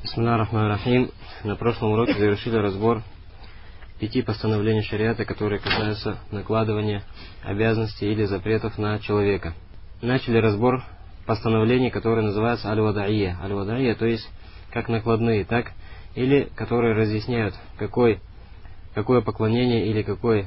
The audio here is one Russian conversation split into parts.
Бисмиллахи рахмани рахим. На прошлом уроке завершили разбор 5 постановлений шариата, которые касаются накладывания обязанностей или запретов на человека. Начали разбор постановлений, которые называются аль-вадаия. Аль-вадаия, то есть как накладные, так, или которые разъясняют, какое поклонение или какой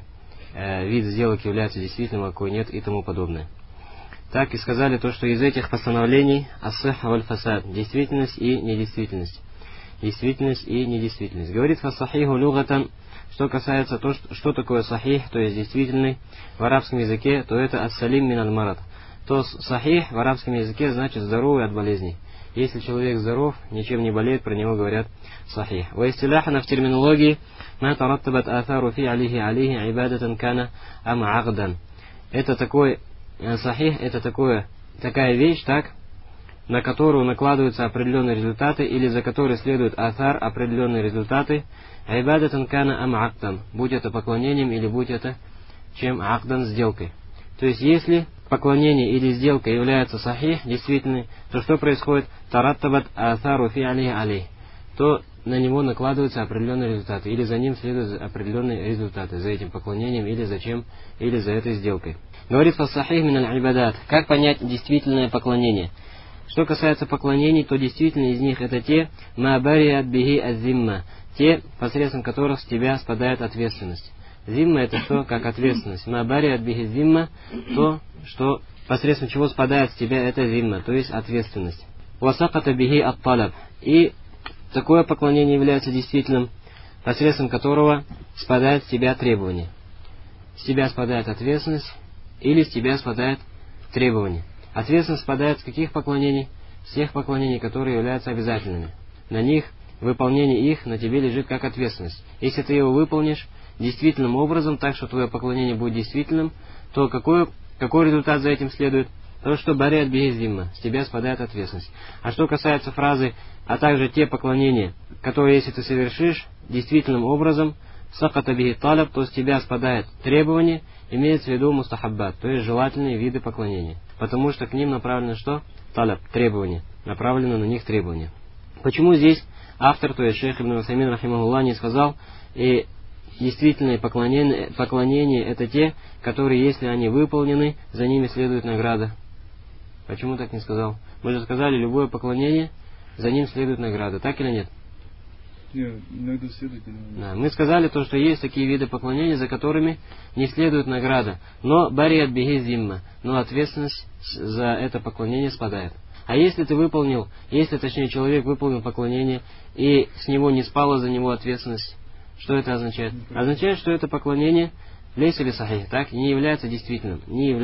вид сделок является действительным, а какой нет и тому подобное. Так и сказали то, что из этих постановлений ас-сихха валь-фасад, действительность и недействительность. Действительность и недействительность. Говорит фас-сахиху люгатан, что касается то, что такое сахих, то есть действительный в арабском языке, то это ас-салим мин аль-марад. То сахих в арабском языке значит здоровый от болезней. Если человек здоров, ничем не болеет, про него говорят сахих. Ва истиляхана в терминологии ма тараттабат атару фи алихи ибадатан кана ам агдан. Это такой сахих, это такая вещь, так, на которую накладываются определенные результаты, или за которой следует атар, определенные результаты, айбадатан кана ам акдан, будь это поклонением или будь это чем акдан, сделкой. То есть, если поклонение или сделка является сахих, действительной, то что происходит? Тараттабат атару фи алейх, то на него накладываются определенные результаты, или за ним следуют определенные результаты, за этим поклонением, или за чем, или за этой сделкой. Говорит фас-сахих мин аль-ибадат. Как понять действительное поклонение? Что касается поклонений, то действительно из них это те ма бариат бихи аз-зимма, те, посредством которых с тебя спадает ответственность. Зимма это что? Как ответственность. Ма бариат бихи зимма, то, что посредством чего спадает с тебя это зимма, то есть ответственность. Васаката бихи ат-талаб. И такое поклонение является действительным, посредством которого спадает с тебя требование. С тебя спадает ответственность, или с тебя спадает требование. Ответственность спадает с каких поклонений? С тех поклонений, которые являются обязательными. На них, выполнение их на тебе лежит как ответственность. Если ты его выполнишь действительным образом, так что твое поклонение будет действительным, то какой результат за этим следует? То, что бариат бихи зимма, с тебя спадает ответственность. А что касается фразы, а также те поклонения, которые, если ты совершишь действительным образом, саката бихи талаб, то с тебя спадает требование, имеется в виду мустахаббат, то есть желательные виды поклонения. Потому что к ним направлено что? Талаб, требование. Направлено на них требование. Почему здесь автор, то есть шейх ибн Усаймин рахимахуллах, не сказал, и действительные поклонения это те, которые, если они выполнены, за ними следует награда. Почему так не сказал? Мы же сказали, любое поклонение, за ним следует награда. Так или нет? Иногда следует. Да, мы сказали то, что есть такие виды поклонения, за которыми не следует награда. Но бариат бихи зимма, но ответственность за это поклонение спадает. А если точнее человек выполнил поклонение, и с него не спала за него ответственность, что это означает? Означает, что это поклонение лейса ли сахих, так, не является действительным.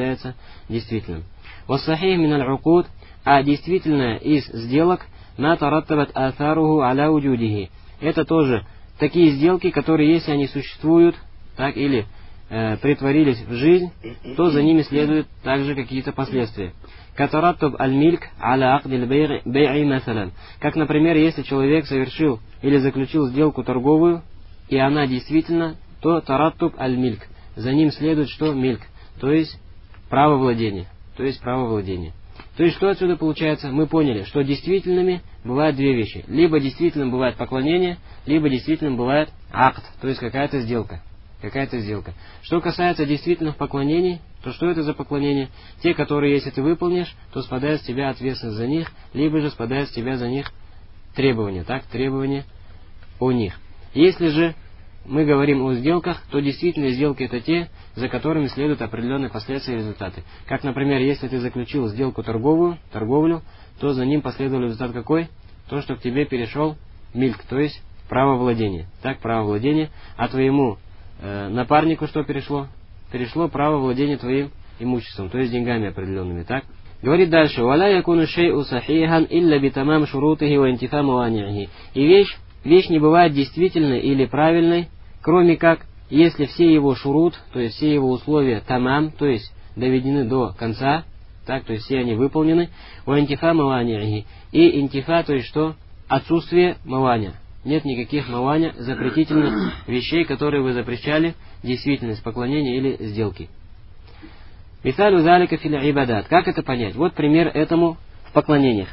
Вас-сахих мин аль-укуд, а действительное из сделок ма тараттабат атаруху аля уджудихи. Это тоже такие сделки, которые, если они существуют, так, или притворились в жизнь, то за ними следуют также какие-то последствия. Катараттаб аль-мильк аля акдиль бей'i масалан. Как, например, если человек совершил или заключил сделку торговую, и она действительно, то тараттаб аль-мильк. За ним следует что? Мильк. То есть право владения. То есть что отсюда получается? Мы поняли, что действительными бывают две вещи. Либо действительным бывает поклонение, либо действительным бывает акт, то есть какая-то сделка. Что касается действительных поклонений, то что это за поклонения? Те, которые, если ты выполнишь, то спадает с тебя ответственность за них, либо же спадает с тебя за них требования, так, требования о них. Если же мы говорим о сделках, то действительно сделки это те, за которыми следуют определенные последствия и результаты. Как, например, если ты заключил сделку торговлю, то за ним последовал результат какой? То, что к тебе перешел мильк, то есть право владения. Так, право владения, а твоему напарнику что перешло? Перешло право владения твоим имуществом, то есть деньгами определенными, так? Говорит дальше, «Валя якуну шей'у сахихан илля битамам шурутихи ва интифа мавани'ихи». И вещь не бывает действительной или правильной, кроме как, если все его шурут, то есть все его условия тамам, то есть доведены до конца, так, то есть все они выполнены, ва интифа мавани'ихи. И интифа, то есть что? Отсутствие маваня. Нет никаких маваня, запретительных вещей, которые вы запрещали, действительность поклонения или сделки. Мисалю залика фил ибадат. Как это понять? Вот пример этому в поклонениях.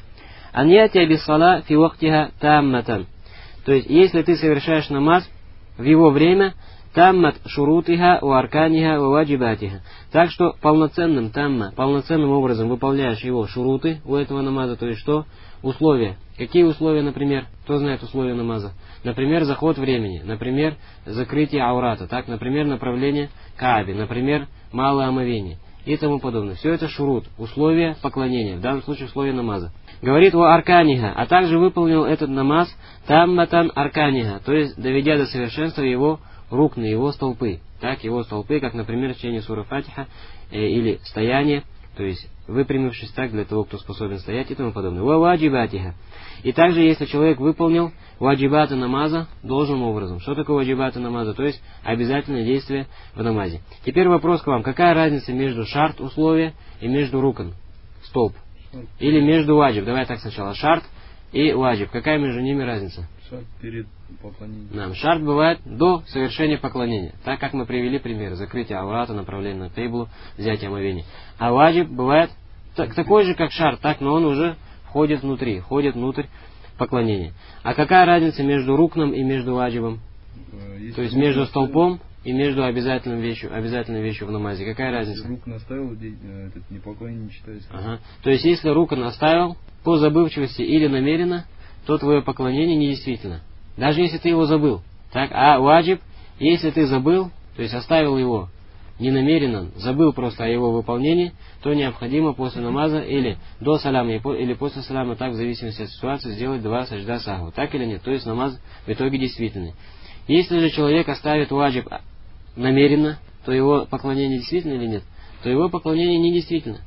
Аньятия биссала фи вактиха тамматан. То есть, если ты совершаешь намаз в его время, таммат шурутиха у арканиха у ваджибатиха. Так что полноценным образом выполняешь его шуруты у этого намаза, то есть что? Условия. Какие условия, например? Кто знает условия намаза? Например, заход времени, например, закрытие аурата, так, например, направление Кааби, например, малое омовение и тому подобное. Все это шурут, условия поклонения, в данном случае условия намаза. Говорит о арканиха, а также выполнил этот намаз тамматан арканиха, то есть доведя до совершенства его рукны, его столпы. Так, его столпы, как, например, чтение суры Фатиха или стояние, то есть выпрямившись так для того, кто способен стоять и тому подобное. Ваджибатиха. И также, если человек выполнил ваджибаты намаза должным образом. Что такое ваджибаты намаза? То есть обязательное действие в намазе. Теперь вопрос к вам. Какая разница между шарт условия и между рукан, столб? Или между ваджиб? Давай так сначала. Шарт и ваджиб. Какая между ними разница? Шарт перед поклонением. Да, шарт бывает до совершения поклонения. Так как мы привели пример. Закрытие аурата, направление на тейблу, взятие омовения. А ваджиб бывает такой же, как шарт, так, но он уже входит внутрь поклонения. А какая разница между рукном и между ваджибом? То есть между столпом и между обязательной вещью в намазе. Какая разница? Если рукн оставил, этот непоклонение не считается. Ага. То есть если рукн оставил по забывчивости или намеренно, то твое поклонение недействительно. Даже если ты его забыл. Так? А ваджиб, если ты забыл, то есть оставил его ненамеренно, забыл просто о его выполнении, то необходимо после намаза или до саляма, или после саляма, так в зависимости от ситуации, сделать 2 сажда саху. Так или нет? То есть намаз в итоге действительный. Если же человек оставит ваджиб намеренно, то его поклонение действительно или нет? То его поклонение недействительно.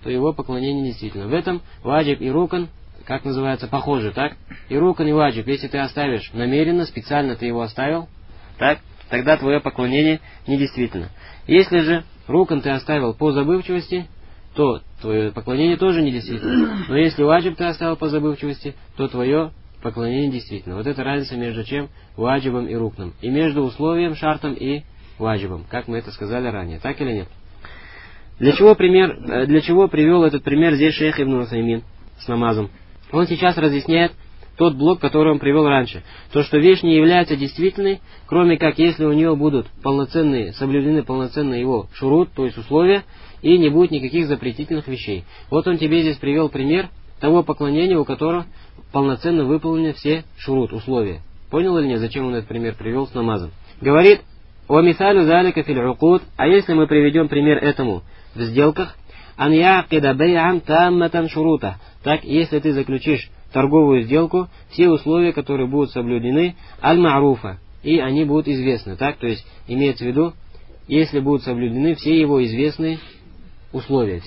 В этом ваджиб и рукан, как называется, похожи, так? И рукан, и ваджиб, если ты оставишь намеренно, специально ты его оставил, так? Тогда твое поклонение недействительно. Если же рукан ты оставил по забывчивости, то твое поклонение тоже недействительно. Но если ваджиб ты оставил по забывчивости, то твое поклонение действительно. Вот это разница между чем? Ваджибом и рукном. И между условием, шартом и ваджибом, как мы это сказали ранее. Так или нет? Для чего привел этот пример здесь шейх Ибн Усаймин с намазом? Он сейчас разъясняет тот блок, который он привел раньше. То, что вещь не является действительной, кроме как если у нее будут соблюдены полноценные его шурут, то есть условия, и не будет никаких запретительных вещей. Вот он тебе здесь привел пример того поклонения, у которого полноценно выполнены все шурут, условия. Понял или нет, зачем он этот пример привел с намазом? Говорит, «О мисалю залика фил укуд», а если мы приведем пример этому в сделках, «Ан я'кида бей'ан тамматан шурута», так, если ты заключишь торговую сделку, все условия, которые будут соблюдены, аль-ма'руфа, и они будут известны, так, то есть имеется в виду, если будут соблюдены все его известные условия,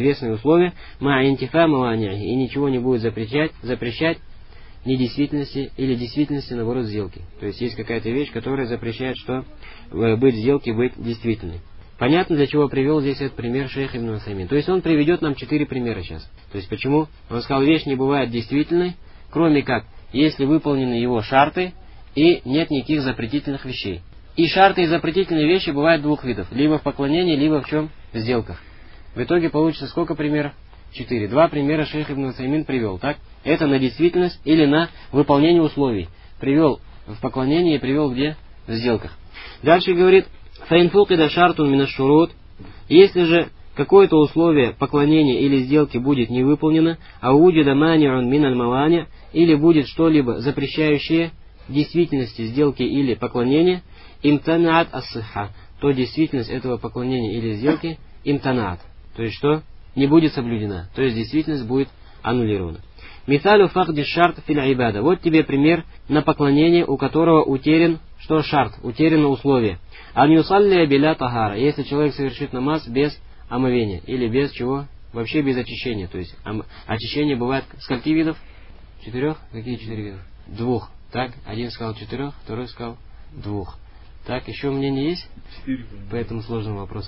ма'интифа мавани'и, и ничего не будет запрещать недействительности или действительности, наоборот, сделки. То есть есть какая-то вещь, которая запрещает, что быть сделке, быть действительной. Понятно, для чего привел здесь этот пример шейх Ибн Усаймин. То есть он приведет нам 4 примера сейчас. То есть почему? Он сказал, вещь не бывает действительной, кроме как, если выполнены его шарты и нет никаких запретительных вещей. И шарты и запретительные вещи бывают двух видов. Либо в поклонении, либо в чем? В сделках. В итоге получится сколько примеров? 4. 2 примера шейх Ибн Усаймин привел, так? Это на действительность или на выполнение условий. Привел в поклонении и привел где? В сделках. Дальше говорит, фаинфукида шартун минашшурут, если же какое-то условие поклонения или сделки будет не выполнено, а уджида маниун миналь мавани, или будет что-либо запрещающее действительности сделки или поклонения, имтанаат ас-сихха, то действительность этого поклонения или сделки имтанаат, то есть что? Не будет соблюдена, то есть действительность будет аннулирована. Мисалю фахди шарт фил айбада. Вот тебе пример на поклонение, у которого утерян, что шарт, утеряно условие. Ан юсалли биля тахара, если человек совершит намаз без омовения, или без чего? Вообще без очищения. То есть очищение бывает скольки видов? 4? Какие 4 вида? 2. Так, один сказал 4, второй сказал 2. Так, еще мнение есть? 4. По этому сложному вопросу.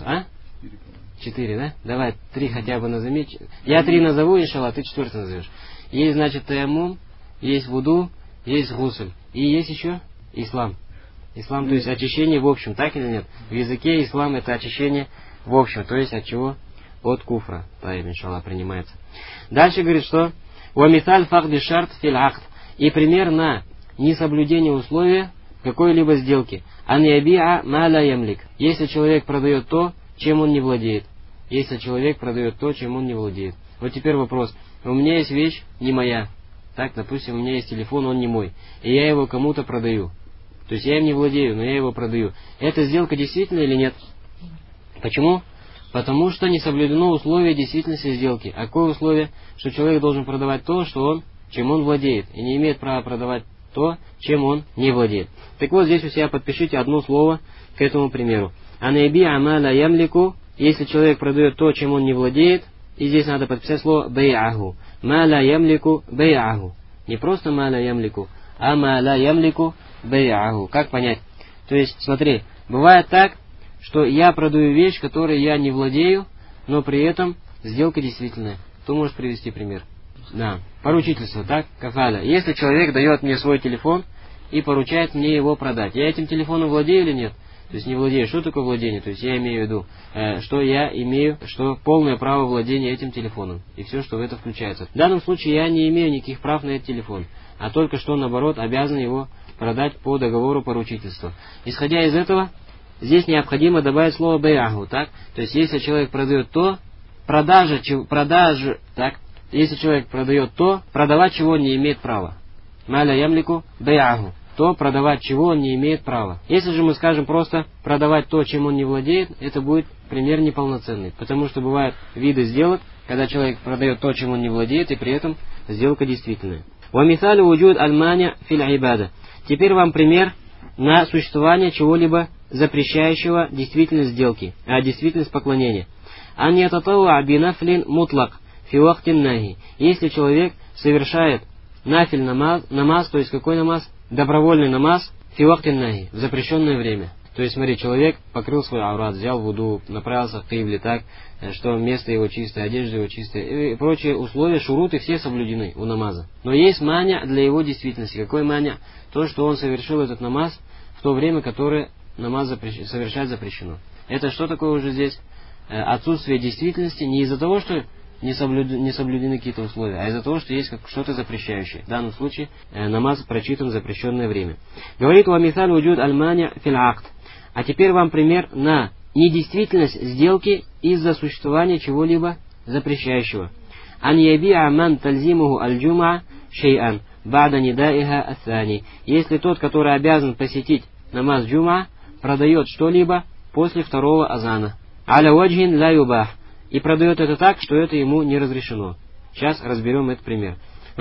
4, да? Давай 3 хотя бы назови. Я 3 назову, иншаллах, ты 4 назовешь. Есть, значит, таяммум, есть вуду, есть гусль. И есть еще ислам. Ислам, то есть очищение в общем, так или нет? В языке ислам это очищение в общем, то есть от чего? От куфра. Таим, иншаллах, принимается. Дальше говорит, что وَمِثَالْ فَقْدِ شَرْطٍ فِي الْعَقْدِ. И пример на несоблюдение условия какой-либо сделки. «Ан яби'a ма ла ямлик». Если человек продает то, чем он не владеет. Если человек продает то, чем он не владеет. Вот теперь вопрос. У меня есть вещь не моя. Так, допустим, у меня есть телефон, он не мой. И я его кому-то продаю. То есть я им не владею, но я его продаю. Эта сделка действительна или нет? Почему? Потому что не соблюдено условие действительности сделки. А какое условие? Что человек должен продавать то, чем он владеет. И не имеет права продавать то, чем он не владеет. Так вот, здесь у себя подпишите одно слово к этому примеру. «Анайби амала ямлику». Если человек продает то, чем он не владеет, и здесь надо подписать слово «бей'аху». «Ма ла ямлику бей'аху». Не просто «ма ла ямлику», а «ма ла ямлику бей'аху». Как понять? То есть, смотри, бывает так, что я продаю вещь, которой я не владею, но при этом сделка действительная. Кто может привести пример? Да, поручительство, так? Кафаля. Если человек дает мне свой телефон и поручает мне его продать, я этим телефоном владею или нет? То есть не владею. Что такое владение? То есть я имею в виду, что я имею, что полное право владения этим телефоном. И все, что в это включается. В данном случае я не имею никаких прав на этот телефон. А только что, наоборот, обязан его продать по договору поручительства. Исходя из этого, здесь необходимо добавить слово «бей'аху», так? То есть если человек продает то, так? Если человек продает то, продавать чего он не имеет права. «Ма ла ямлику бей'аху». То, продавать чего он не имеет права. Если же мы скажем просто продавать то, чем он не владеет, это будет пример неполноценный. Потому что бывают виды сделок, когда человек продает то, чем он не владеет, и при этом сделка действительная. وَمِثَالُ وُجُودْ الْمَانِعِ فِي الْعِبَادَةِ. Теперь вам пример на существование чего-либо запрещающего действительность сделки, действительность поклонения. «Ан ятатавва бинафлин мутлак фи вахтин нахи». Если человек совершает нафиль намаз, то есть какой намаз? Добровольный намаз фи вахтин нахи, в запрещенное время. То есть, смотри, человек покрыл свой аврат, взял вуду, направился к кибле так, что место его чистое, одежда его чистая, и прочие условия, шуруты все соблюдены у намаза. Но есть маня для его действительности. Какой маня? То, что он совершил этот намаз в то время, которое намаз совершать запрещено. Это что такое уже здесь? Отсутствие действительности не из-за того, что не соблюдены какие-то условия, а из-за того, что есть что-то запрещающее. В данном случае намаз прочитан в запрещенное время. Говорит «Уамисаль уджуд аль-мани фил акт». А теперь вам пример на недействительность сделки из-за существования чего-либо запрещающего. «Ан яби'a ман тальзимуху аль-джум'a шей'ан бa'да нида'iха ат-тани». Если тот, который обязан посетить намаз джум'a, продает что-либо после второго азана. «Аля ваджхин ла юбах». И продает это так, что это ему не разрешено. Сейчас разберем этот пример.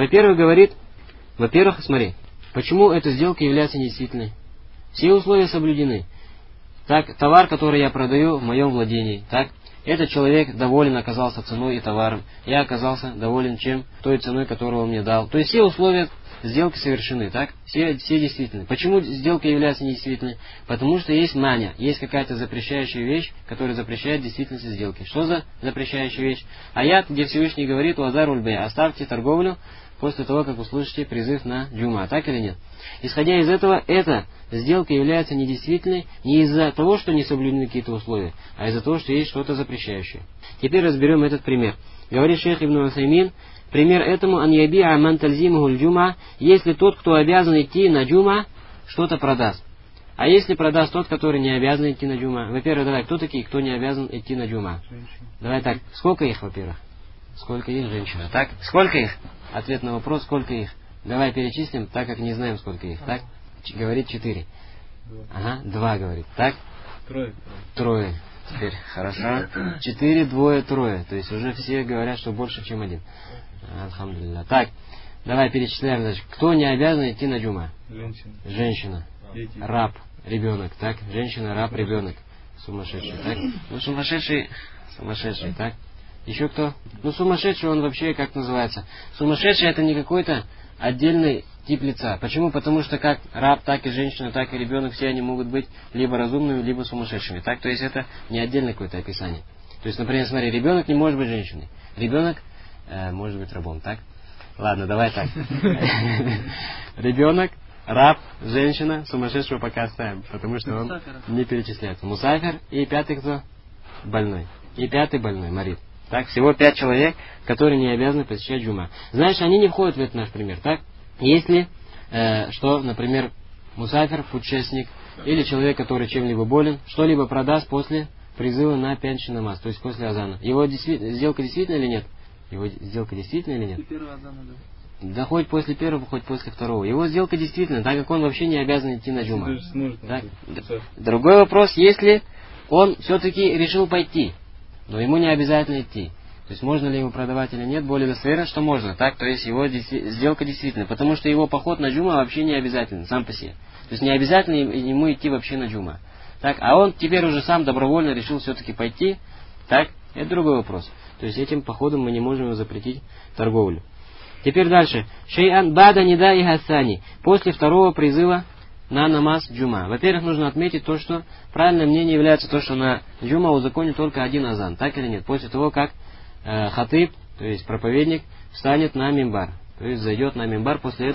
Во-первых, смотри, почему эта сделка является недействительной? Все условия соблюдены. Так, товар, который я продаю в моем владении, так, этот человек доволен оказался ценой и товаром, я оказался доволен той ценой, которую он мне дал. То есть все условия сделки совершены, так? Все действительны. Почему сделка является недействительной? Потому что есть маня, есть какая-то запрещающая вещь, которая запрещает действительность сделки. Что за запрещающая вещь? Аят, где Всевышний говорит: «Вазаруль бей», оставьте торговлю после того, как услышите призыв на джума, так или нет? Исходя из этого, эта сделка является недействительной не из-за того, что не соблюдены какие-то условия, а из-за того, что есть что-то запрещающее. Теперь разберем этот пример. Говорит шейх Ибн Усаймин, пример этому: «Ан яби'a ман тальзимуху аль-джума», если тот, кто обязан идти на джума, что-то продаст. А если продаст тот, который не обязан идти на джума? Во-первых, давай, кто такие, кто не обязан идти на джума? Давай так, сколько их, во-первых? Сколько их женщина? Так, сколько их? Ответ на вопрос, сколько их? Давай перечислим, так как не знаем, сколько их. Так, говорит 4. Ага, 2 говорит. Так? Трое. Теперь, хорошо. 4, 2, 3. То есть уже все говорят, что больше, чем один. Альхамдулилля. Так, давай перечисляем дальше. Кто не обязан идти на джума? Женщина. Раб, ребенок. Так, женщина, раб, ребенок. Сумасшедший. Так, ну сумасшедший, так. Еще кто? Ну, сумасшедший, он вообще как называется? Сумасшедший — это не какой-то отдельный тип лица. Почему? Потому что как раб, так и женщина, так и ребенок, все они могут быть либо разумными, либо сумасшедшими. Так, то есть это не отдельное какое-то описание. То есть, например, смотри, ребенок не может быть женщиной. Ребенок может быть рабом, так? Ладно, давай так. Ребенок, раб, женщина, сумасшедшего пока оставим, потому что он не перечисляется. Мусафир и 5-й кто? Больной. И 5-й больной, марид. Так, всего 5 человек, которые не обязаны посещать джума. Значит, они не входят в этот наш пример. Так, если, что, например, мусафир, путешественник, или человек, который чем-либо болен, что-либо продаст после призыва на пятничный намаз, то есть после азана. Его сделка действительно или нет? Его сделка действительно или нет? После первого азана, да. Да хоть после первого, хоть после второго. Его сделка действительно, так как он вообще не обязан идти на джума. Так? Другой вопрос, если он все-таки решил пойти, но ему не обязательно идти. То есть можно ли ему продавать или нет, более достоверно, что можно. Так, то есть его сделка действительно, потому что его поход на джума вообще не обязательно, сам по себе. То есть не обязательно ему идти вообще на джума. Так, а он теперь уже сам добровольно решил все-таки пойти, так, это другой вопрос. То есть этим походом мы не можем ему запретить торговлю. Теперь дальше. Шей'ан бада нида и хасани. После второго призыва на намаз джума. Во-первых, нужно отметить то, что правильное мнение является то, что на джума узаконен только один азан. Так или нет? После того, как хатиб, то есть проповедник, встанет на мимбар. То есть зайдет на мимбар, после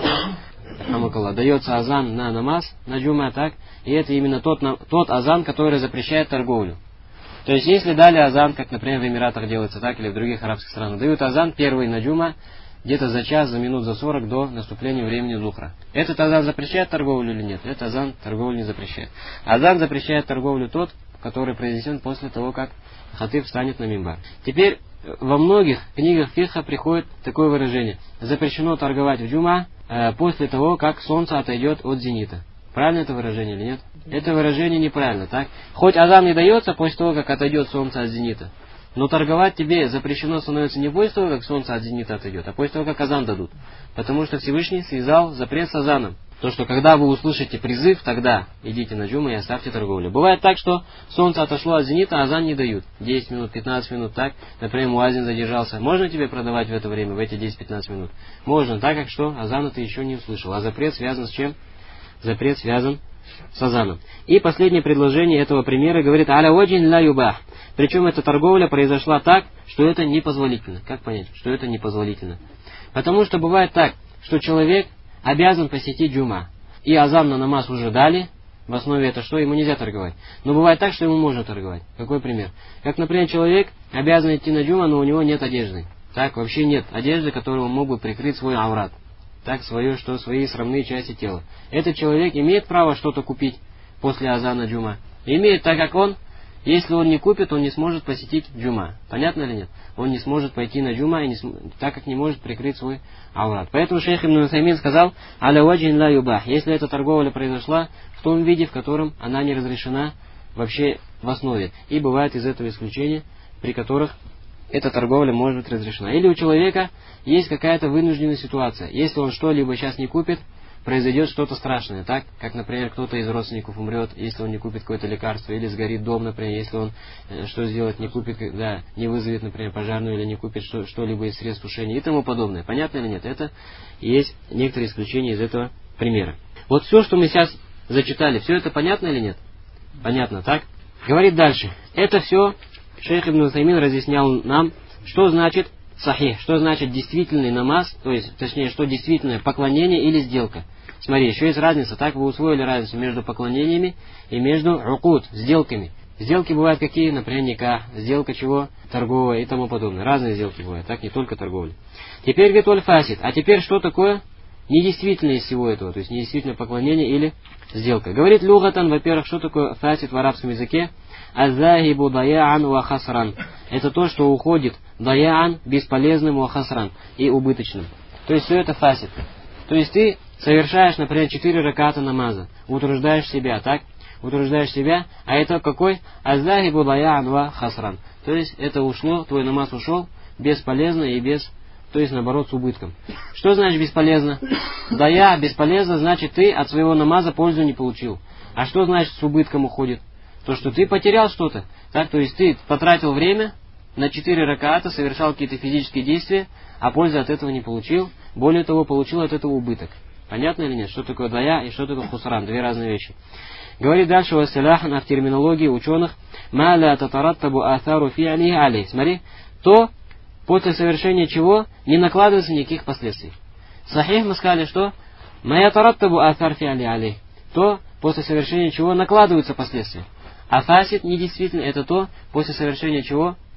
этого дается азан на намаз, на джума, так. И это именно тот азан, который запрещает торговлю. То есть если дали азан, как, например, в Эмиратах делается, так, или в других арабских странах, дают азан первый на джума, где-то за час, за минут, за 40 до наступления времени зухра. Этот азан запрещает торговлю или нет? Этот азан торговлю не запрещает. Азан запрещает торговлю тот, который произнесен после того, как хатиб встанет на мимбар. Теперь во многих книгах фикха приходит такое выражение. Запрещено торговать в джума после того, как солнце отойдет от зенита. Правильно это выражение или нет? Это выражение неправильно, так? Хоть азан и дается после того, как отойдет солнце от зенита, но торговать тебе запрещено становится не после того, как солнце от зенита отойдет, а после того, как азан дадут. Потому что Всевышний связал запрет с азаном. То, что когда вы услышите призыв, тогда идите на джума и оставьте торговлю. Бывает так, что солнце отошло от зенита, а азан не дают. 10 минут, 15 минут, так. Например, муазин задержался. Можно тебе продавать в это время, в эти 10-15 минут? Можно, так как что азана ты еще не услышал. А запрет связан с чем? Запрет связан с азаном. И последнее предложение этого примера говорит «Аля ваджин ла юбах». Причем эта торговля произошла так, что это непозволительно. Как понять, что это непозволительно? Потому что бывает так, что человек обязан посетить джума. И азан на намаз уже дали. В основе это что? Ему нельзя торговать. Но бывает так, что ему можно торговать. Какой пример? Как, например, человек обязан идти на джума, но у него нет одежды. Так, вообще нет одежды, которой он мог бы прикрыть свой аврат. Так, свои срамные части тела. Этот человек имеет право что-то купить после азана джума. Имеет, так как он, если он не купит, он не сможет посетить джума. Понятно или нет? Он не сможет пойти на джума, так как не может прикрыть свой аврат. Поэтому шейх Ибн Усаймин сказал, «Аля ваджин ла юбах», если эта торговля произошла в том виде, в котором она не разрешена вообще в основе. И бывает из этого исключения, при которых эта торговля может быть разрешена. Или у человека есть какая-то вынужденная ситуация. Если он что-либо сейчас не купит, произойдет что-то страшное, так? Как, например, кто-то из родственников умрет, если он не купит какое-то лекарство, или сгорит дом, например, если он что сделает, не купит, да, не вызовет, например, пожарную, или не купит что-либо из средств тушения и тому подобное. Понятно или нет? Это есть некоторые исключения из этого примера. Вот все, что мы сейчас зачитали, все это понятно или нет? Понятно, так? Говорит дальше. Это все шейх Ибн Усаймин разъяснял нам, что значит сахих, что значит действительный намаз, то есть, точнее, что действительное поклонение или сделка. Смотри, еще есть разница, так вы усвоили разницу между поклонениями и между рукут, сделками. Сделки бывают какие, например, никах, сделка чего, торговая и тому подобное. Разные сделки бывают, так, не только торговля. Теперь говорит аль-фасид, а теперь что такое недействительное из всего этого, то есть недействительное поклонение или сделка. Говорит люгатан, во-первых, что такое фасид в арабском языке? Азахибу даяан ва хасран. Это то, что уходит даяан бесполезным ва хасран и убыточным. То есть все это фасид. То есть ты совершаешь, например, 4 раката намаза, утруждаешь себя, так? Утруждаешь себя, а это какой? Азахибу даяан ва хасран. То есть это ушло, твой намаз ушел бесполезно и без, то есть наоборот с убытком. Что значит бесполезно? Дая бесполезно, значит ты от своего намаза пользу не получил. А что значит с убытком уходит? То, что ты потерял что-то. Так, то есть ты потратил время на 4 ракаата, совершал какие-то физические действия, а пользы от этого не получил. Более того, получил от этого убыток. Понятно или нет? Что такое дая и что такое хусран? Две разные вещи. Говорит дальше вассаляхан, в терминологии ученых, ма ля татараттабу атару фи'али алей. Смотри, то, после совершения чего не накладывается никаких последствий. Сахих мы сказали, что ма ятараттабу атар фи'али алей. То, после совершения чего накладываются последствия. А фасид недействительно это то, после совершения чего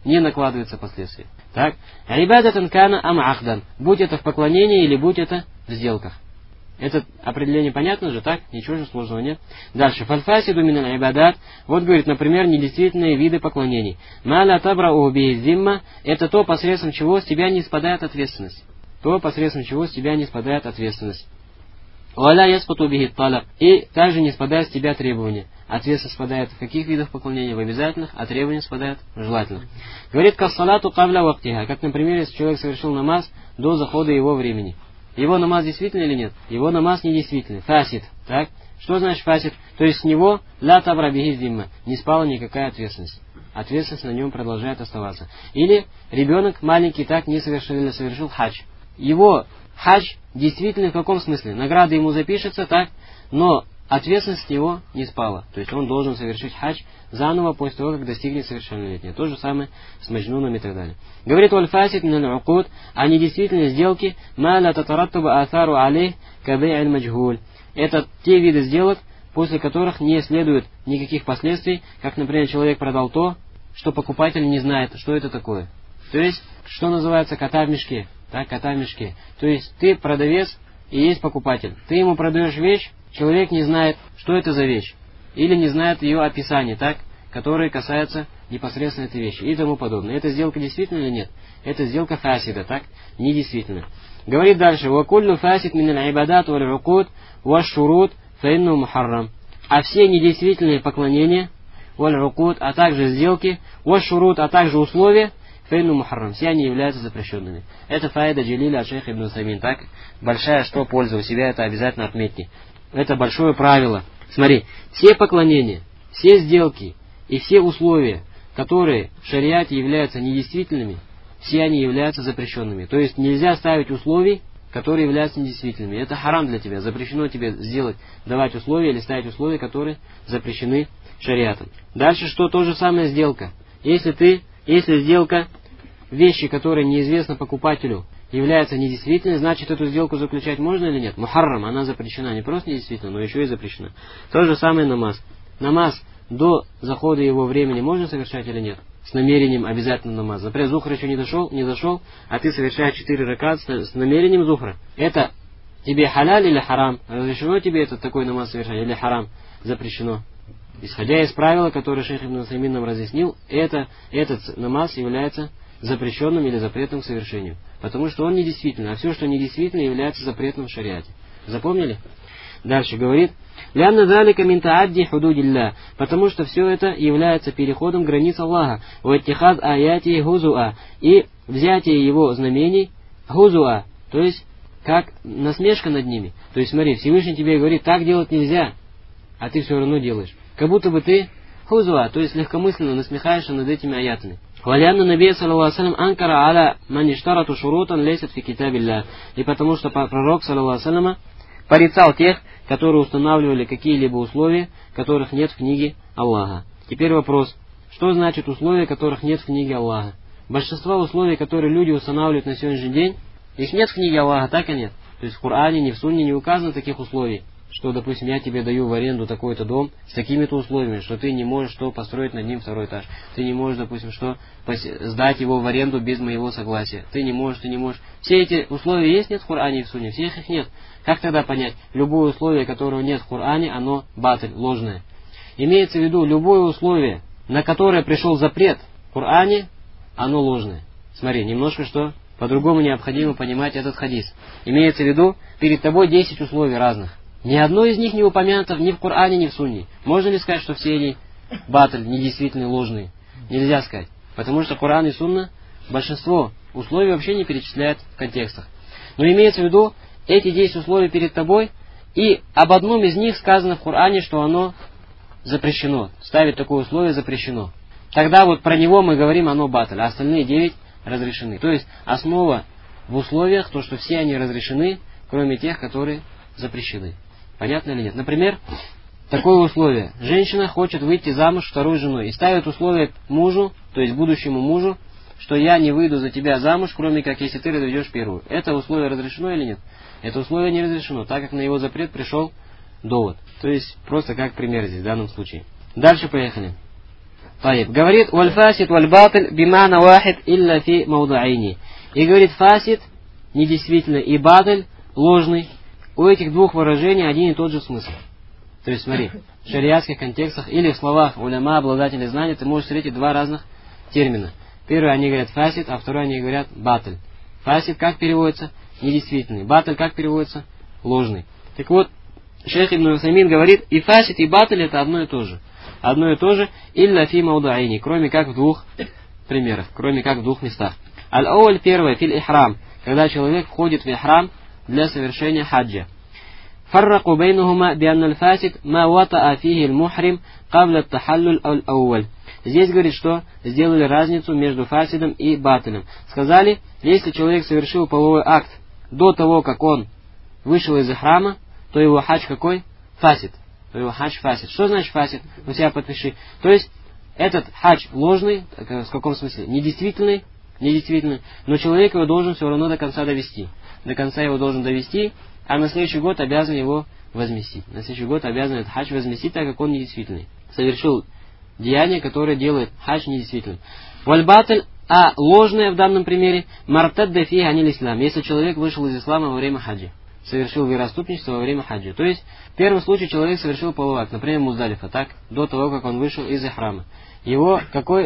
не накладывается последствия. Так? Ибадатан кана ам ахдан. Будь это в поклонении или будь это в сделках. Это определение понятно же, так? Ничего же сложного нет. Дальше. Фальфасиду миналь ибадат. Вот говорит, например, недействительные виды поклонений. Маля табрау би зимма. Это то, посредством чего с тебя не спадает ответственность. То, посредством чего с тебя не спадает ответственность. Уаля яспату бихи талаб. И также не спадает с тебя требования. Ответственность спадает в каких видах поклонения? В обязательных, а требования спадают в желательных. Говорит, кассалату кавля вактиха. Как, например, если человек совершил намаз до захода его времени. Его намаз действительный или нет? Его намаз недействительный. Фасид. Так? Что значит фасид? То есть с него ля табра бихи зимма. Не спала никакая ответственность. Ответственность на нем продолжает оставаться. Или ребенок маленький так несовершенно совершил хадж. Его хадж действительно в каком смысле? Награда ему запишется, так? Но ответственность с него не спала. То есть он должен совершить хадж заново после того, как достигнет совершеннолетия. То же самое с маджнуном и так далее. Говорит валь-фасид мин аль-укуд, а недействительные сделки ма ла татараттаба атару алейх ка бей аль-маджгуль. Это те виды сделок, после которых не следует никаких последствий, как, например, человек продал то, что покупатель не знает, что это такое. То есть, что называется кота в мешке. Так, кота в мешке. То есть, ты продавец и есть покупатель. Ты ему продаешь вещь, человек не знает, что это за вещь. Или не знает ее описание, так, которое касается непосредственно этой вещи и тому подобное. Это сделка действительно или нет? Это сделка фасида, так? Недействительно. Говорит дальше. وَكُلُّ فَاسِدْ مِنَ الْعِبَادَاتِ وَالْعُقُودِ وَالشُّرُوطِ فَإِنَّهُ مُحَرَّمٌ. А все недействительные поклонения, وَالْعُقُودِ, а также сделки, وَالشُّرُوطِ, а также условия, фейну мухаррам, все они являются запрещенными. Это фаида джалиля от шейха ибн Усаймин. Так, большая что польза у себя, это обязательно отметьте. Это большое правило. Смотри, все поклонения, все сделки и все условия, которые в шариате являются недействительными, все они являются запрещенными. То есть нельзя ставить условий, которые являются недействительными. Это харам для тебя. Запрещено тебе сделать, давать условия или ставить условия, которые запрещены шариатом. Дальше что? То же самое сделка. Если сделка, вещи, которые неизвестны покупателю, является недействительной, значит эту сделку заключать можно или нет? Мухаррам, она запрещена. Не просто недействительна, но еще и запрещена. То же самое намаз. Намаз до захода его времени можно совершать или нет? С намерением обязательно намаз. Например, зухр еще не зашел, а ты совершаешь 4 ракат с намерением зухра. Это тебе халяль или харам? Разрешено тебе этот такой намаз совершать или харам? Запрещено. Исходя из правила, которое шейх ибн Усаймин нам разъяснил, этот намаз является запрещенным или запретным к совершению. Потому что он недействительный, а все, что недействительно, является запретным в шариате. Запомнили? Дальше говорит, «Лянна залика мин таадди худудилля», потому что все это является переходом границ Аллаха, «Ваттихад аяти хузуа», и взятие его знамений хузуа, то есть как насмешка над ними. То есть смотри, Всевышний тебе говорит, так делать нельзя, а ты все равно делаешь. Как будто бы ты хузуа, то есть легкомысленно насмехаешься над этими аятами. «Валянна набия саллаллаху алейхи ва саллям анкара аля маништарату шурутан лейсат фи китабилля». И потому что пророк саллаллаху алейхи ва саллям порицал тех, которые устанавливали какие-либо условия, которых нет в книге Аллаха. Теперь вопрос, что значит условия, которых нет в книге Аллаха? Большинство условий, которые люди устанавливают на сегодняшний день, их нет в книге Аллаха, так и нет. То есть в Коране, ни в Сунне не указано таких условий, что, допустим, я тебе даю в аренду такой-то дом с такими-то условиями, что ты не можешь построить над ним второй этаж. Ты не можешь, допустим, сдать его в аренду без моего согласия. Ты не можешь. Все эти условия есть, нет в Коране и в Сунне? Всех их нет. Как тогда понять? Любое условие, которого нет в Коране, оно батыль, ложное. Имеется в виду, любое условие, на которое пришел запрет в Коране, оно ложное. Смотри, немножко что? По-другому необходимо понимать этот хадис. Имеется в виду, перед тобой 10 условий разных. Ни одно из них не упомянуто ни в Коране, ни в Сунне. Можно ли сказать, что все они батыль, недействительные, ложные? Нельзя сказать. Потому что Коран и Сунна большинство условий вообще не перечисляют в контекстах. Но имеется в виду, эти 10 условий перед тобой, и об одном из них сказано в Коране, что оно запрещено. Ставить такое условие запрещено. Тогда вот про него мы говорим, оно батыль, а остальные 9 разрешены. То есть основа в условиях, то, что все они разрешены, кроме тех, которые запрещены. Понятно или нет? Например, такое условие. Женщина хочет выйти замуж второй женой и ставит условие мужу, то есть будущему мужу, что я не выйду за тебя замуж, кроме как если ты разведешь первую. Это условие разрешено или нет? Это условие не разрешено, так как на его запрет пришел довод. То есть просто как пример здесь в данном случае. Дальше поехали. Таиб. Говорит, валь-фасид валь-батиль бимана вахид илля фи маудайни. И говорит, фасид недействительный и батиль ложный. У этих двух выражений один и тот же смысл. То есть, смотри, в шариатских контекстах или в словах уляма, обладателей знаний, ты можешь встретить два разных термина. Первый они говорят фасид, а второй они говорят батиль. Фасид как переводится? Недействительный. Батиль как переводится? Ложный. Так вот, шейх Ибн Усаймин говорит, и фасид, и батиль это одно и то же. Одно и то же, илля фи маудайни, кроме как в двух примерах, кроме как в двух местах. Аль-ауль первое, филь ихрам, когда человек входит в ихрам для совершения хаджа. Фарраку бейнухума бианна аль-фасид ма ватаа фихи аль-мухрим кабля ат-тахаллуль аль-ауль. Здесь говорит, что сделали разницу между фасидом и батилем. Сказали, если человек совершил половой акт до того, как он вышел из ихрама, то его хадж какой? Фасид. То его хадж фасид. Что значит фасид? У себя подпиши. То есть, этот хадж ложный, в каком смысле? Недействительный, но человек его должен все равно до конца довести. До конца его должен довести, а на следующий год обязан его возместить. На следующий год обязан этот хадж возместить, так как он недействительный. Совершил деяние, которое делает хадж недействительным. Валь-батиль, а ложное в данном примере, мартадда фи аниль ислам, если человек вышел из ислама во время хаджа. Совершил вероотступничество во время хаджа. То есть, в первом случае человек совершил половой акт, например, Муздалифа, так, до того, как он вышел из ихрама. Его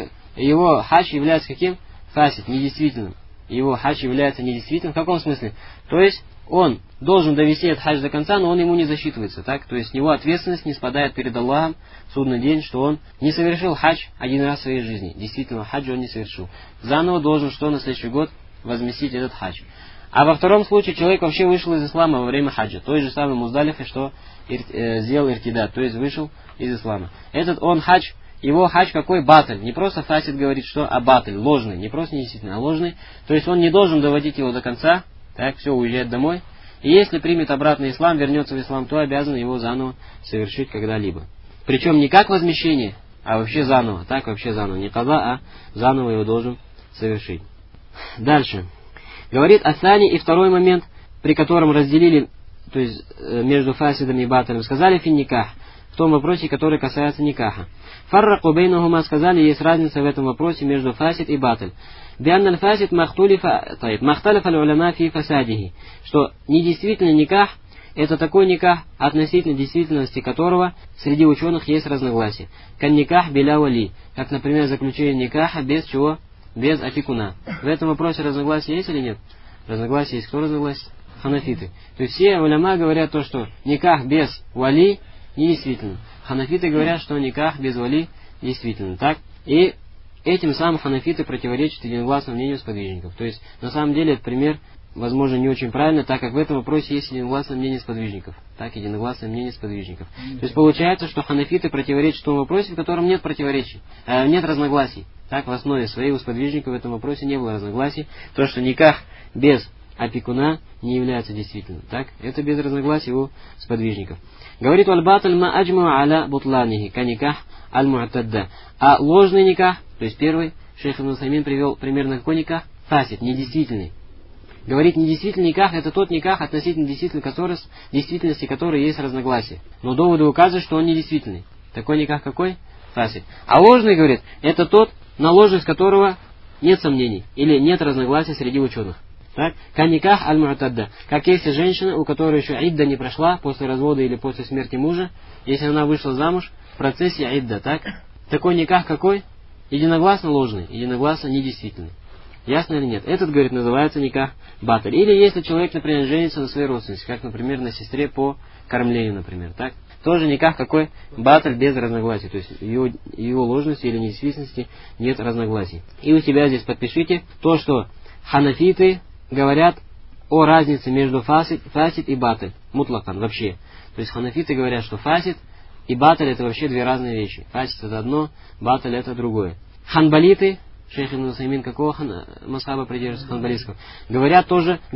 хадж является каким? Фасид, недействительным. Его хадж является недействительным. В каком смысле? То есть, он должен довести этот хадж до конца, но он ему не засчитывается, так? То есть, с него ответственность не спадает перед Аллахом в судный день, что он не совершил хадж один раз в своей жизни. Действительно, хаджа он не совершил. Заново должен, что на следующий год возместить этот хадж. А во втором случае человек вообще вышел из ислама во время хаджа. Той же самой Муздалифе, что сделал иртидат, то есть вышел из ислама. Этот он хадж, его хадж какой? Батиль. Не просто фасид говорит, что, а батиль, ложный. Не просто недействительный, а ложный. То есть он не должен доводить его до конца, так, все, уезжает домой. И если примет обратно ислам, вернется в ислам, то обязан его заново совершить когда-либо. Причем не как возмещение, а вообще заново. Так, вообще заново. Не каза, а заново его должен совершить. Дальше. Говорит Асани, и второй момент, при котором разделили, то есть между фасидом и батилем, сказали фин никах, в том вопросе, который касается никаха. Фарраку бейнахума, сказали, есть разница в этом вопросе между фасид и батиль. Бианна аль-фасид махталифа аль-уляма фи фасадихи, что недействительный никах это такой никах, относительно действительности которого среди ученых есть разногласия. Кан никах биля вали, как, например, заключение никаха без чего? Без опекуна. В этом вопросе разногласия есть или нет? Разногласия есть. Кто разногласия? Ханафиты. То есть все уляма говорят то, что никах без вали недействительно. Ханафиты говорят, что никах без вали действительно. Так? И этим самым ханафиты противоречат единогласному мнению сподвижников. То есть на самом деле этот пример, возможно, не очень правильно, так как в этом вопросе есть единогласное мнение сподвижников. Так, единогласное мнение сподвижников. То есть получается, что ханафиты противоречат в том вопросе, в котором нет противоречий, нет разногласий. Так, в основе своей у сподвижников в этом вопросе не было разногласий. То, что никах без опекуна не является действительным. Так, это без разногласий у сподвижников. Говорит валь-батиль ма аджму аля бутланихи, ка никах аль-му'тадда. А ложный никах, то есть первый, шейх Ибн Усаймин привел примерно какой никах? Фасид, недействительный. Говорит, недействительный никах это тот никах, относительно действительности которой есть разногласия. Но доводы указывают, что он недействительный. Такой никах какой? Фасид. А ложный, говорит, это тот, на ложность которого нет сомнений или нет разногласий среди ученых. Так? Каниках аль-му'тадда. Как если женщина, у которой еще идда не прошла после развода или после смерти мужа, если она вышла замуж в процессе идда, так? Такой никах какой? Единогласно ложный, единогласно недействительный. Ясно или нет? Этот, говорит, называется никах батиль. Или если человек, например, женится на своей родственнице, как, например, на сестре по кормлению, например, так? Тоже никах какой? Батиль без разногласий. То есть его ложности или недействительности нет разногласий. И у себя здесь подпишите то, что ханафиты говорят о разнице между фасид и батиль. Мутлакан, вообще. То есть ханафиты говорят, что фасид и батиль это вообще две разные вещи. Фасид это одно, батиль это другое. Ханбалиты, шейх Ибн Усаймин какого масхаба придерживается, ханбалитского, говорят,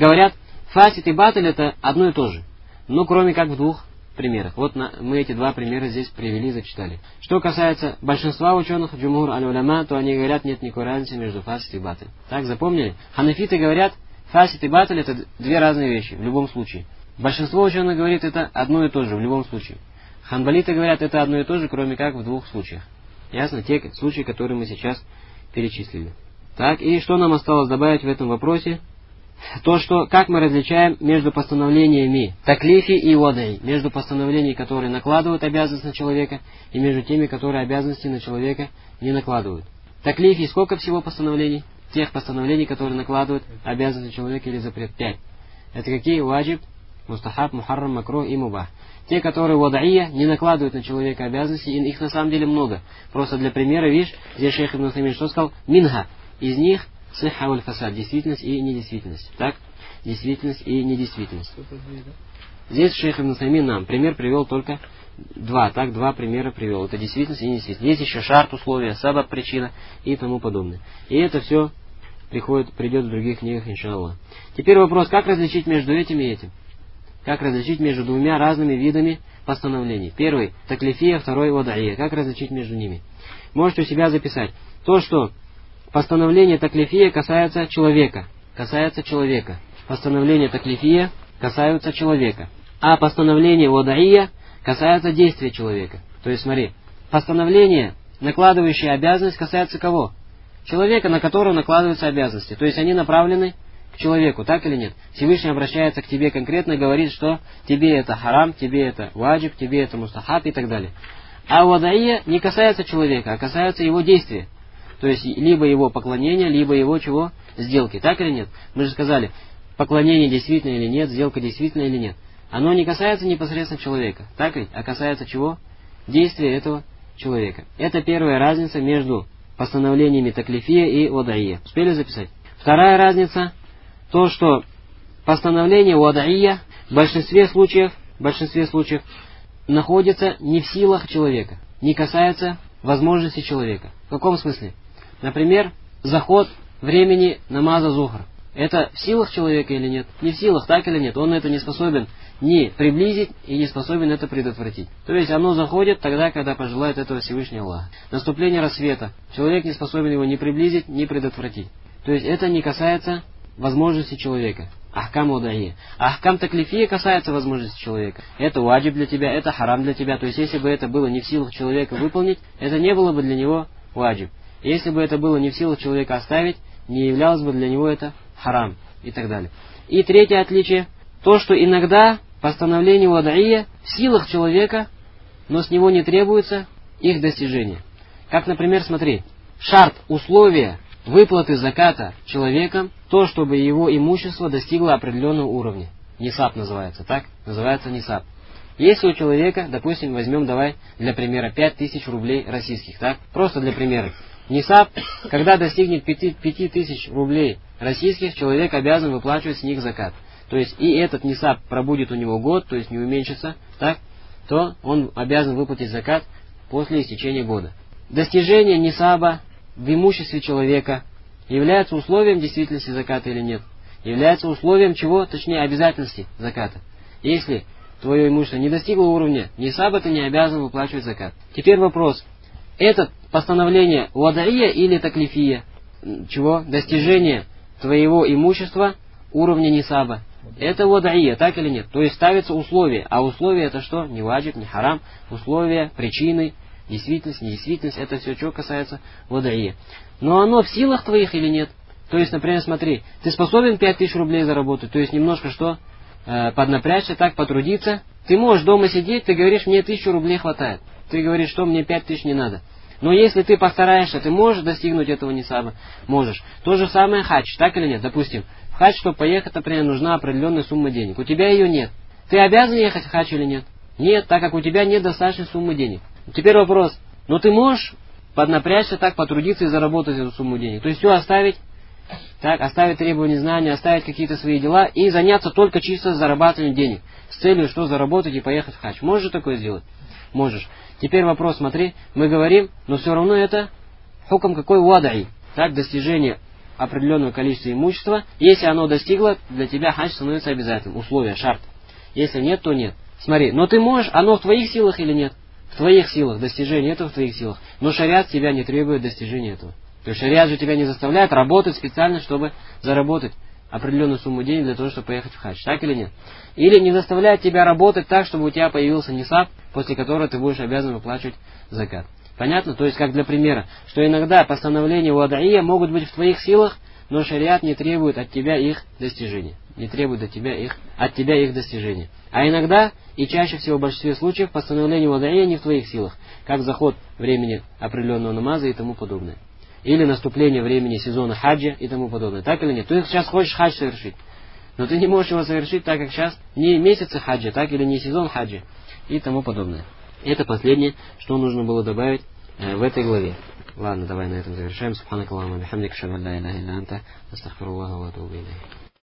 фасид и батиль это одно и то же. Но кроме как в двух примерах. Вот мы эти два примера здесь привели, зачитали. Что касается большинства ученых, джумхур аль-уляма, то они говорят, нет никакой разницы между фасид и батиль. Так, запомнили? Ханафиты говорят, фасид и батиль это две разные вещи, в любом случае. Большинство ученых говорит, это одно и то же, в любом случае. Ханбалиты говорят, это одно и то же, кроме как в двух случаях. Ясно? Те случаи, которые мы сейчас перечислили. Так, и что нам осталось добавить в этом вопросе? То, что как мы различаем между постановлениями таклифи и вадай, между постановлениями, которые накладывают обязанность на человека, и между теми, которые обязанности на человека не накладывают. Таклифи сколько всего постановлений? Тех постановлений, которые накладывают обязанность на человека или запрет. 5. Это какие? Ваджиб, мустахаб, мухаррам, макрух и мубах. Те, которые вадаия, не накладывают на человека обязанности, и их на самом деле много. Просто для примера, видишь, здесь шейх Ибн Усаймин что сказал? Минха. Из них сихха валь фасад, действительность и недействительность. Так? Действительность и недействительность. Здесь шейх Ибн Усаймин нам пример привел только два. Так, два примера привел. Это действительность и недействительность. Есть еще шарт, условия, сабаб, причина и тому подобное. И это все придет в других книгах, иншаллах. Теперь вопрос, как различить между этим и этим? Как различить между двумя разными видами постановлений? Первый таклифия, второй вадаия. Как различить между ними? Можете у себя записать. То, что постановление таклифия касается человека. Касается человека. Постановление таклифия касаются человека. А постановление вадаия касается действия человека. То есть смотри, постановление, накладывающее обязанность, касается кого? Человека, на которого накладываются обязанности. То есть они направлены к человеку, так или нет? Всевышний обращается к тебе конкретно, говорит, что тебе это харам, тебе это ваджиб, тебе это мустахаб и так далее. А вадаия не касается человека, а касается его действия. То есть либо его поклонения, либо его чего? Сделки, так или нет? Мы же сказали, поклонение действительно или нет, сделка действительно или нет. Оно не касается непосредственно человека, так ведь? А касается чего? Действия этого человека. Это первая разница между постановлениями таклифия и вадаия. Успели записать? Вторая разница, то, что постановление вадаия в большинстве случаев находится не в силах человека, не касается возможности человека. В каком смысле? Например, заход времени намаза зухр. Это в силах человека или нет? Не в силах, так или нет? Он это не способен ни приблизить и не способен это предотвратить. То есть оно заходит тогда, когда пожелает этого Всевышний Аллах. Наступление рассвета. Человек не способен его ни приблизить, ни предотвратить. То есть это не касается возможности человека. Ахкам вадаия. Ахкам таклифия касается возможности человека. Это ваджиб для тебя, это харам для тебя. То есть если бы это было не в силах человека выполнить, это не было бы для него ваджиб. Если бы это было не в силах человека оставить, не являлось бы для него это харам и так далее. И третье отличие, то, что иногда постановление вадаия в силах человека, но с него не требуется их достижение. Как, например, смотри, шарт, условие выплаты заката человеком, то, чтобы его имущество достигло определенного уровня. Нисаб называется, так? Называется нисаб. Если у человека, допустим, возьмем, давай, для примера, 5000 рублей российских, так? Просто для примера. Нисаб, когда достигнет 5000 рублей российских, человек обязан выплачивать с них закат. То есть и этот нисаб пробудет у него год, то есть не уменьшится, так? То он обязан выплатить закат после истечения года. Достижение нисаба в имуществе человека является условием действительности заката или нет? Является условием чего? Точнее, обязательности заката. Если твое имущество не достигло уровня нисаба, ты не обязан выплачивать закат. Теперь вопрос. Это постановление вадаия или таклифия? Чего? Достижение твоего имущества уровня нисаба. Это вадаия, так или нет? То есть ставится условие. А условие это что? Не ваджиб, не харам. Условия, причины, действительность, недействительность. Это все, что касается вадаия. Но оно в силах твоих или нет? То есть, например, смотри, ты способен 5000 рублей заработать. То есть немножко что? Поднапрячься, так, потрудиться. Ты можешь дома сидеть, ты говоришь, мне 1000 рублей хватает. Ты говоришь, что мне 5000 не надо. Но если ты постараешься, ты можешь достигнуть этого нисаба? Можешь. То же самое хадж, так или нет? Допустим, в хадж, чтобы поехать, например, нужна определенная сумма денег. У тебя ее нет. Ты обязан ехать в хадж или нет? Нет, так как у тебя нет достаточной суммы денег. Теперь вопрос. Но ты можешь поднапрячься, так, потрудиться и заработать эту сумму денег. То есть все оставить, так, оставить требования знания, оставить какие-то свои дела и заняться только чисто зарабатыванием денег. С целью, что заработать и поехать в хадж. Можешь же такое сделать? Можешь. Теперь вопрос, смотри, мы говорим, но все равно это хукм какой вадаи. Так, достижение определенного количества имущества. Если оно достигло, для тебя хадж становится обязательным. Условие, шарт. Если нет, то нет. Смотри, но ты можешь, оно в твоих силах или нет? В твоих силах, достижение этого в твоих силах. Но шариат тебя не требует достижения этого. То есть шариат же тебя не заставляет работать специально, чтобы заработать определенную сумму денег для того, чтобы поехать в хадж. Так или нет? Или не заставляет тебя работать так, чтобы у тебя появился нисаб, после которого ты будешь обязан выплачивать закат. Понятно? То есть, как для примера, что иногда постановления вадаия могут быть в твоих силах, но шариат не требует от тебя их достижения. Не требует от тебя их достижения. А иногда, и чаще всего в большинстве случаев, постановление вадаия не в твоих силах, как заход времени определенного намаза и тому подобное. Или наступление времени сезона хаджа и тому подобное. Так или нет? Ты сейчас хочешь хадж совершить, но ты не можешь его совершить, так как сейчас не месяцы хаджа, так или не сезон хаджа и тому подобное. Это последнее, что нужно было добавить в этой главе. Ладно, давай на этом завершаем. Субханакаллахумма ва бихамдика, ашхаду ан ла иляха илля анта, астагфируллаха ва атубу илейх.